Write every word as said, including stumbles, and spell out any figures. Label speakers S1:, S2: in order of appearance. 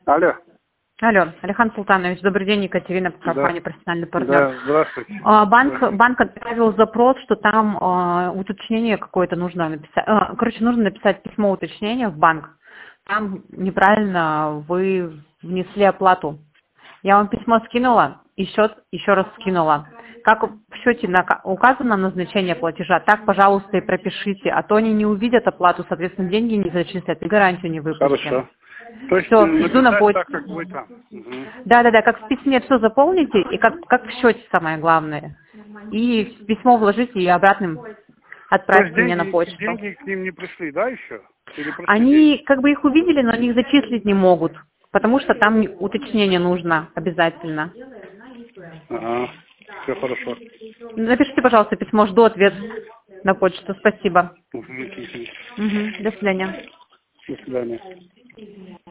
S1: Алло.
S2: Алло, Алихан Султанович, добрый день, Екатерина, компания
S1: Да.
S2: «Профессиональный партнер».
S1: Да, здравствуйте.
S2: А, Банк,
S1: Здравствуйте.
S2: банк отправил запрос, что там а, уточнение какое-то нужно написать. А, короче, нужно написать письмо уточнения в банк. Там неправильно вы внесли оплату. Я вам письмо скинула и счет еще раз скинула. Как в счете нака- указано назначение платежа, так, пожалуйста, и пропишите, а то они не увидят оплату, соответственно, деньги не зачислят и гарантию не выпустим.
S1: Хорошо. То есть
S2: Все,
S1: э,
S2: жду на
S1: написать
S2: почту.
S1: так, как вы там. Угу.
S2: Да, да, да, как в письме все заполните, и как, как в счете самое главное. И в письмо вложите и обратным
S1: То есть
S2: отправьте мне на
S1: деньги,
S2: почту.
S1: деньги к ним не пришли, да, еще? Или пришли деньги?
S2: Они как бы их увидели, но они их зачислить не могут, потому что там уточнение нужно обязательно.
S1: Ага. Все хорошо.
S2: Напишите, пожалуйста, письмо, жду ответ на почту. Спасибо.
S1: Угу.
S2: Мгм. До свидания.
S1: До свидания.